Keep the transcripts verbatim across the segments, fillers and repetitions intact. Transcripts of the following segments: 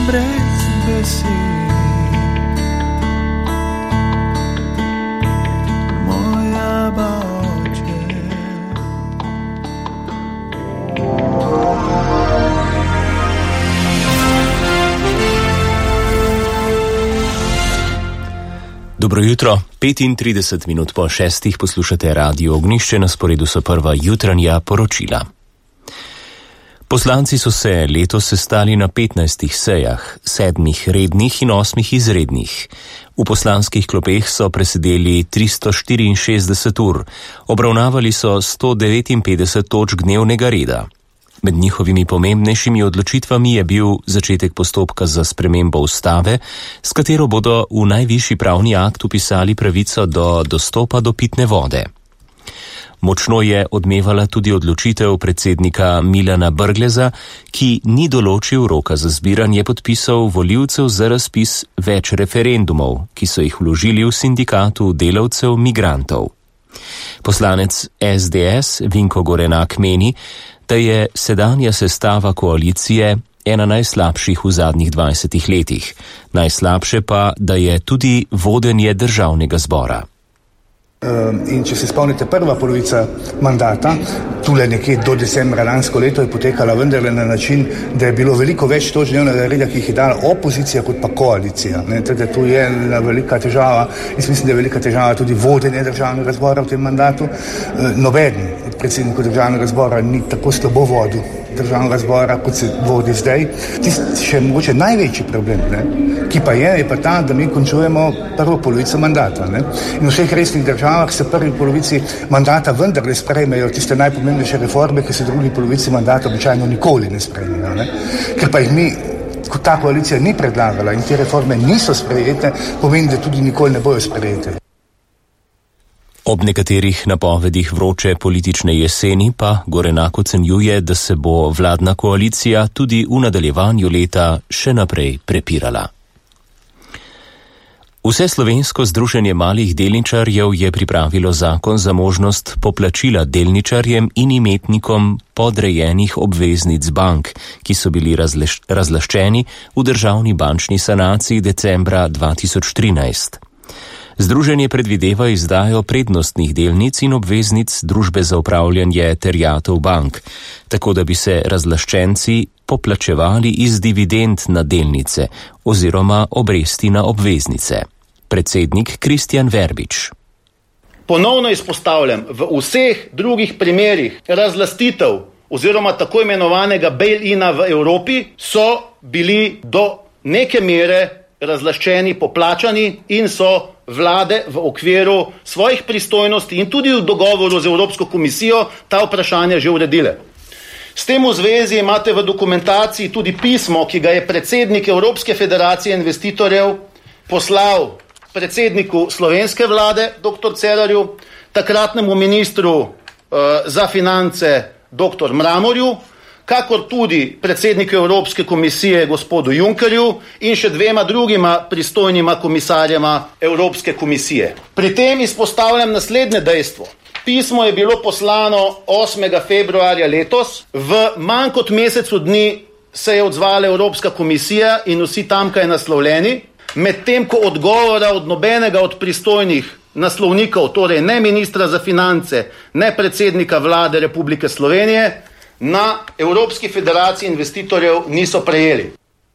brez besed. Moja bače. Dobro jutro, petintrideset minut po šestih poslušate Radio Ognjišče, na sporedu so prva jutranja poročila. Poslanci so se letos sestali na petnajstih sejah, sedmih rednih in osmih izrednih. V poslanskih klopeh so presedeli tristo štiriinšestdeset ur, obravnavali so sto devetinpetdeset točk dnevnega reda. Med njihovimi pomembnejšimi odločitvami je bil začetek postopka za spremembo ustave, s katero bodo v najvišji pravni akt vpisali pravico do dostopa do pitne vode. Močno je odmevala tudi odločitev predsednika Milana Brgleza, ki ni določil roka za zbiranje podpisov volivcev za razpis več referendumov, ki so jih vložili v sindikatu delavcev migrantov. Poslanec S D S Vinko Gorenak meni, da je sedanja sestava koalicije ena najslabših v zadnjih dvajsetih letih. Najslabše pa, da je tudi vodenje državnega zbora. In če se spomnite, prva polovica mandata, tule nekje do decembra lansko leto, je potekala vendarle na način, da je bilo veliko več točk dnevnega reda, ki jih je dala opozicija kot pa koalicija. Ne, teda tu je ena velika težava, jaz mislim, da je velika težava tudi vodenje državnega zbora v tem mandatu. Nobeden od predsednikov državnega zbora ni tako slabo vodil državnega zbora, kot se vodi zdaj. Tisti še mogoče največji problem, ne, ki pa je, je pa ta, da mi končujemo prvo polovico mandata. Ne. In v vseh resnih državah se prvi polovici mandata vendarle sprejmejo tiste najpomembnejše reforme, ki se v drugi polovici mandata običajno nikoli ne sprejmejo. Ne. Ker pa jih mi, kot ta koalicija ni predlagala in te reforme niso sprejete, pomeni, da tudi nikoli ne bojo sprejete. Ob nekaterih napovedih vroče politične jeseni pa Gorenak ocenjuje, da se bo vladna koalicija tudi v nadaljevanju leta še naprej prepirala. Vseslovensko združenje malih delničarjev je pripravilo zakon za možnost poplačila delničarjem in imetnikom podrejenih obveznic bank, ki so bili razleš- razlaščeni v državni bančni sanaciji decembra dva tisoč trinajst. Združenje predvideva izdajo prednostnih delnic in obveznic družbe za upravljanje terjatev bank, tako da bi se razlaščenci poplačevali iz dividend na delnice oziroma obresti na obveznice. Predsednik Kristjan Verbič. Ponovno izpostavljam, v vseh drugih primerih razlastitev oziroma tako imenovanega bail-ina v Evropi so bili do neke mere razlaščeni, poplačani in so vlade v okviru svojih pristojnosti in tudi v dogovoru z Evropsko komisijo ta vprašanja že uredile. S tem v zvezi imate v dokumentaciji tudi pismo, ki ga je predsednik Evropske federacije investitorjev poslal predsedniku slovenske vlade, doktor Cerarju, takratnemu ministru uh, za finance, doktor Mramorju, kakor tudi predsedniku Evropske komisije, gospodu Junckerju in še dvema drugima pristojnima komisarjema Evropske komisije. Pri tem izpostavljam naslednje dejstvo. Pismo je bilo poslano osmega februarja letos, v manj kot mesecu dni se je odzvala Evropska komisija in vsi tamkaj naslovljeni, medtem ko odgovora od nobenega od pristojnih naslovnikov, torej ne ministra za finance, ne predsednika vlade Republike Slovenije, na Evropski federaciji investitorjev niso prejeli.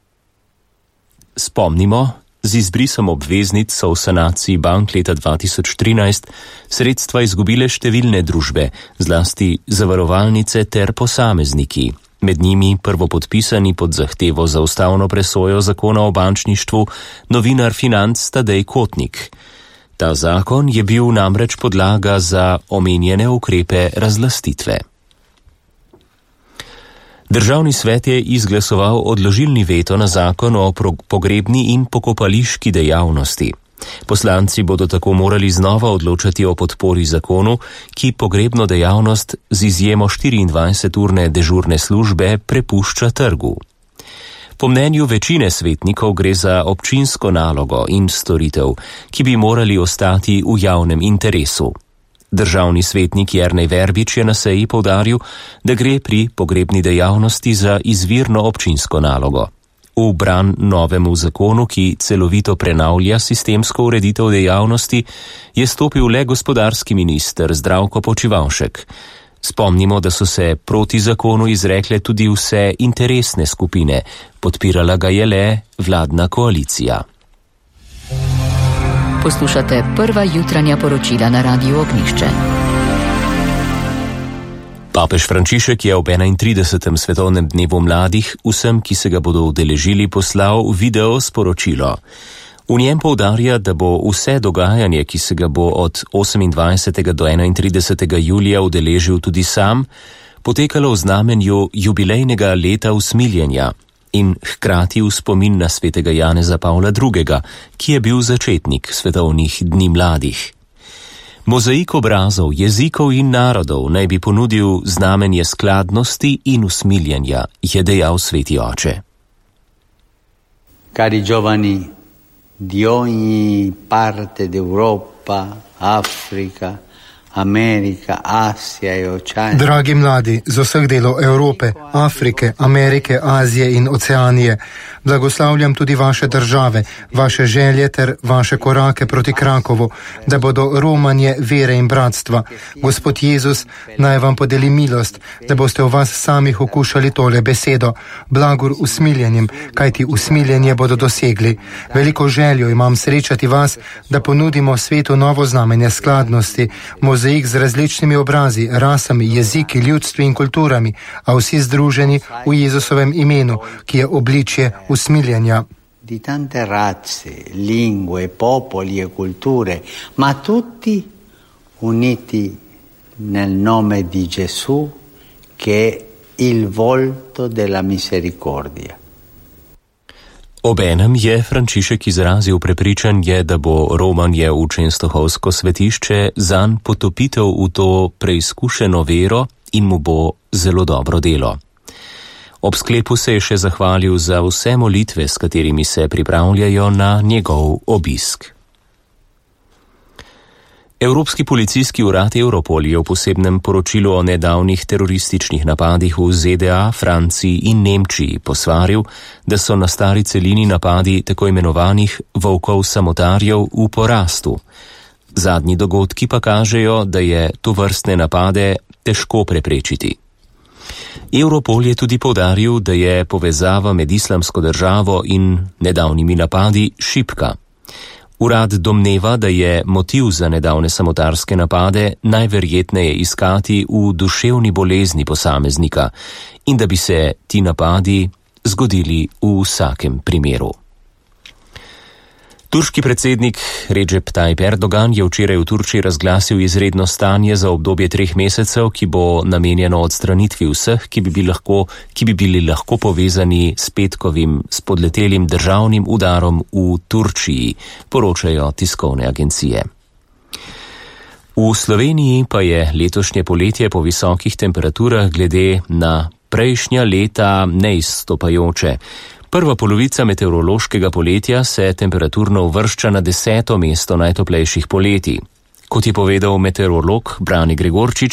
Spomnimo, z izbrisom obveznic so v sanaciji bank leta dva tisoč trinajst sredstva izgubile številne družbe, zlasti zavarovalnice ter posamezniki. Med njimi prvopodpisani pod zahtevo za ustavno presojo zakona o bančništvu novinar Financ Tadej Kotnik. Ta zakon je bil namreč podlaga za omenjene ukrepe razlastitve. Državni svet je izglasoval odložilni veto na zakon o pogrebni in pokopališki dejavnosti. Poslanci bodo tako morali znova odločati o podpori zakonu, ki pogrebno dejavnost z izjemo štiriindvajseturne dežurne službe prepušča trgu. Po mnenju večine svetnikov gre za občinsko nalogo in storitev, ki bi morali ostati v javnem interesu. Državni svetnik Jernej Verbič je na seji poudaril, da gre pri pogrebni dejavnosti za izvirno občinsko nalogo. V bran novemu zakonu, ki celovito prenavlja sistemsko ureditev dejavnosti, je stopil le gospodarski minister Zdravko Počivalšek. Spomnimo, da so se proti zakonu izrekle tudi vse interesne skupine, podpirala ga je le vladna koalicija. Poslušate prva jutranja poročila na Radiu Ognjišče. Papež Frančišek je ob enaintridesetem svetovnem dnevu mladih vsem, ki se ga bodo udeležili, poslal video sporočilo. V njem poudarja, da bo vse dogajanje, ki se ga bo od osemindvajsetega do enaintridesetega julija udeležil tudi sam, potekalo v znamenju jubilejnega leta usmiljenja in hkrati v spomin na svetega Janeza Pavla drugega, ki je bil začetnik svetovnih dni mladih. Mozaik obrazov, jezikov in narodov naj bi ponudil znamenje skladnosti in usmiljenja, je dejal sveti oče. Cari giovani di ogni parte d'Europa, Africa, Amerika, Azija in Oceanija. Dragi mladi z vseh delov Evrope, Afrike, Amerike, Azije in Oceanije, blagoslavljam tudi vaše države, vaše želje ter vaše korake proti Krakovu, da bodo romanje vere in bratstva. Gospod Jezus naj vam podeli milost, da boste v vas samih okušali tole besedo, blagur usmiljenjem, kajti usmiljenje bodo dosegli. Veliko željo imam srečati vas, da ponudimo svetu novo znamenje skladnosti, mozaik z različnimi obrazi, rasami, jeziki, ljudstvi in kulturami, a vsi združeni v Jezusovem imenu, ki je obličje usmiljenja. Di tante razze, lingue, popoli e culture, ma tutti uniti nel nome di Gesù, che è il volto della misericordia. Obenem je Frančišek izrazil prepričanje, da bo romanje v Čenstohovsko svetišče zanj potopitev v to preizkušeno vero in mu bo zelo dobro delo. Ob sklepu se je še zahvalil za vse molitve, s katerimi se pripravljajo na njegov obisk. Evropski policijski urad Europol je v posebnem poročilu o nedavnih terorističnih napadih v Z D A, Franciji in Nemčiji posvaril, da so na stari celini napadi tako imenovanih volkov samotarjev v porastu. Zadnji dogodki pa kažejo, da je tovrstne napade težko preprečiti. Europol je tudi poudaril, da je povezava med Islamsko državo in nedavnimi napadi šibka. Urad domneva, da je motiv za nedavne samotarske napade najverjetneje iskati v duševni bolezni posameznika in da bi se ti napadi zgodili v vsakem primeru. Turški predsednik Recep Tayyip Erdogan je včeraj v Turčiji razglasil izredno stanje za obdobje treh mesecev, ki bo namenjeno odstranitvi vseh, ki bi bili lahko, ki bi bili lahko povezani s petkovim spodletelim državnim udarom v Turčiji, poročajo tiskovne agencije. V Sloveniji pa je letošnje poletje po visokih temperaturah glede na prejšnja leta neizstopajoče. Prva polovica meteorološkega poletja se temperaturno uvršča na deseto mesto najtoplejših poletij. Kot je povedal meteorolog Brani Gregorčič,